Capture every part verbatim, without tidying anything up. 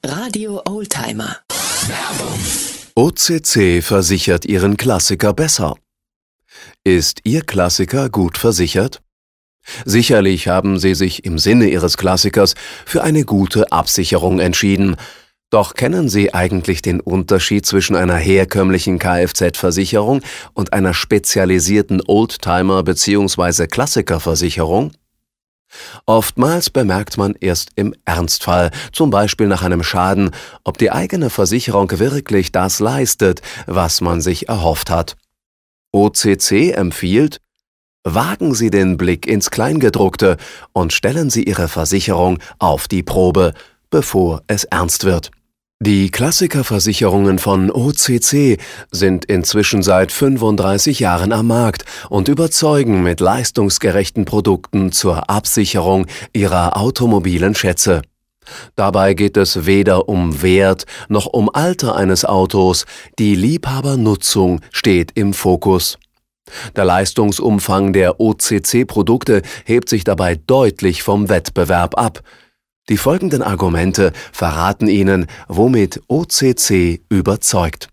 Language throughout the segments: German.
Radio Oldtimer. O C C versichert Ihren Klassiker besser. Ist Ihr Klassiker gut versichert? Sicherlich haben Sie sich im Sinne Ihres Klassikers für eine gute Absicherung entschieden. Doch kennen Sie eigentlich den Unterschied zwischen einer herkömmlichen Kfz-Versicherung und einer spezialisierten Oldtimer- bzw. Klassikerversicherung? Oftmals bemerkt man erst im Ernstfall, zum Beispiel nach einem Schaden, ob die eigene Versicherung wirklich das leistet, was man sich erhofft hat. O C C empfiehlt: Wagen Sie den Blick ins Kleingedruckte und stellen Sie Ihre Versicherung auf die Probe, bevor es ernst wird. Die Klassikerversicherungen von O C C sind inzwischen seit fünfunddreißig Jahren am Markt und überzeugen mit leistungsgerechten Produkten zur Absicherung Ihrer automobilen Schätze. Dabei geht es weder um Wert noch um Alter eines Autos, die Liebhabernutzung steht im Fokus. Der Leistungsumfang der O C C-Produkte hebt sich dabei deutlich vom Wettbewerb ab. Die folgenden Argumente verraten Ihnen, womit O C C überzeugt.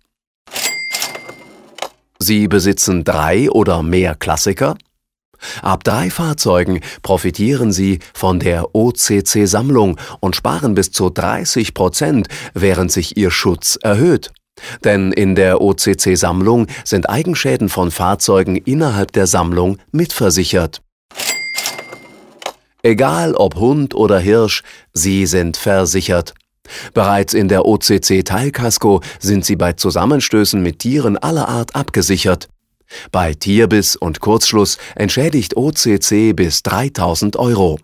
Sie besitzen drei oder mehr Klassiker? Ab drei Fahrzeugen profitieren Sie von der O C C-Sammlung und sparen bis zu dreißig Prozent, während sich Ihr Schutz erhöht. Denn in der O C C-Sammlung sind Eigenschäden von Fahrzeugen innerhalb der Sammlung mitversichert. Egal ob Hund oder Hirsch, Sie sind versichert. Bereits in der O C C-Teilkasko sind Sie bei Zusammenstößen mit Tieren aller Art abgesichert. Bei Tierbiss und Kurzschluss entschädigt O C C bis dreitausend Euro.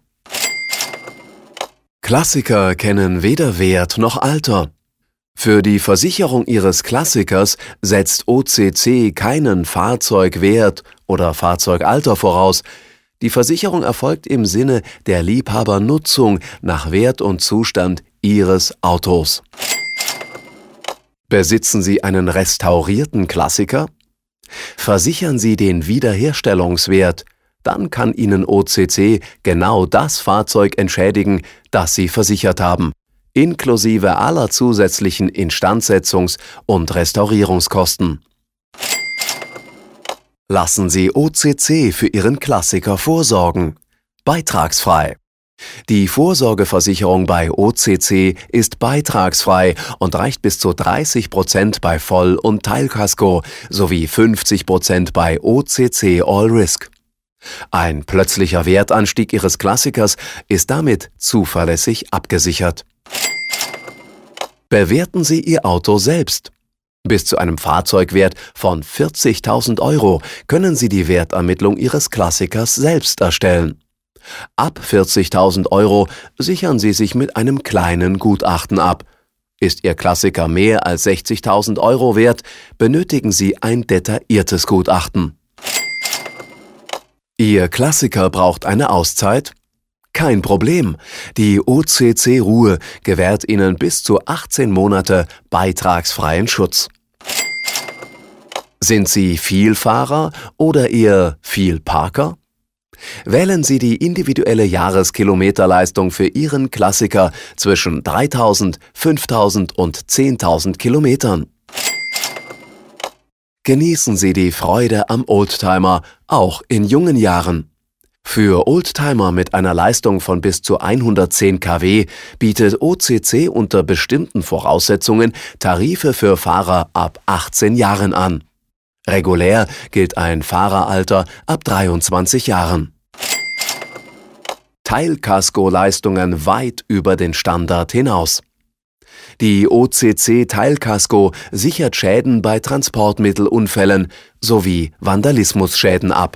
Klassiker kennen weder Wert noch Alter. Für die Versicherung Ihres Klassikers setzt O C C keinen Fahrzeugwert oder Fahrzeugalter voraus. Die Versicherung erfolgt im Sinne der Liebhabernutzung nach Wert und Zustand Ihres Autos. Besitzen Sie einen restaurierten Klassiker? Versichern Sie den Wiederherstellungswert, dann kann Ihnen O C C genau das Fahrzeug entschädigen, das Sie versichert haben, inklusive aller zusätzlichen Instandsetzungs- und Restaurierungskosten. Lassen Sie O C C für Ihren Klassiker vorsorgen. Beitragsfrei. Die Vorsorgeversicherung bei O C C ist beitragsfrei und reicht bis zu dreißig Prozent bei Voll- und Teilkasko sowie fünfzig Prozent bei O C C All Risk. Ein plötzlicher Wertanstieg Ihres Klassikers ist damit zuverlässig abgesichert. Bewerten Sie Ihr Auto selbst. Bis zu einem Fahrzeugwert von vierzigtausend Euro können Sie die Wertermittlung Ihres Klassikers selbst erstellen. Ab vierzigtausend Euro sichern Sie sich mit einem kleinen Gutachten ab. Ist Ihr Klassiker mehr als sechzigtausend Euro wert, benötigen Sie ein detailliertes Gutachten. Ihr Klassiker braucht eine Auszeit? Kein Problem. Die O C C-Ruhe gewährt Ihnen bis zu achtzehn Monate beitragsfreien Schutz. Sind Sie Vielfahrer oder eher Vielparker? Wählen Sie die individuelle Jahreskilometerleistung für Ihren Klassiker zwischen dreitausend, fünftausend und zehntausend Kilometern. Genießen Sie die Freude am Oldtimer, auch in jungen Jahren. Für Oldtimer mit einer Leistung von bis zu hundertzehn Kilowatt bietet O C C unter bestimmten Voraussetzungen Tarife für Fahrer ab achtzehn Jahren an. Regulär gilt ein Fahreralter ab dreiundzwanzig Jahren. Teilkasko-Leistungen weit über den Standard hinaus. Die O C C-Teilkasko sichert Schäden bei Transportmittelunfällen sowie Vandalismusschäden ab.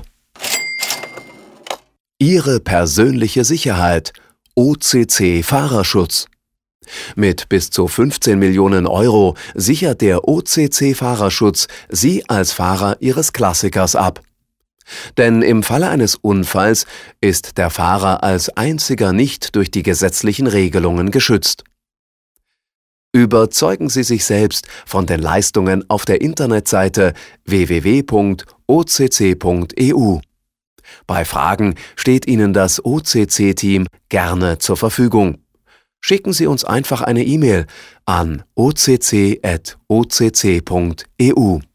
Ihre persönliche Sicherheit. O C C-Fahrerschutz. Mit bis zu fünfzehn Millionen Euro sichert der O C C-Fahrerschutz Sie als Fahrer Ihres Klassikers ab. Denn im Falle eines Unfalls ist der Fahrer als einziger nicht durch die gesetzlichen Regelungen geschützt. Überzeugen Sie sich selbst von den Leistungen auf der Internetseite w w w punkt o c c punkt e u. Bei Fragen steht Ihnen das O C C-Team gerne zur Verfügung. Schicken Sie uns einfach eine E-Mail an o c c at o c c punkt e u.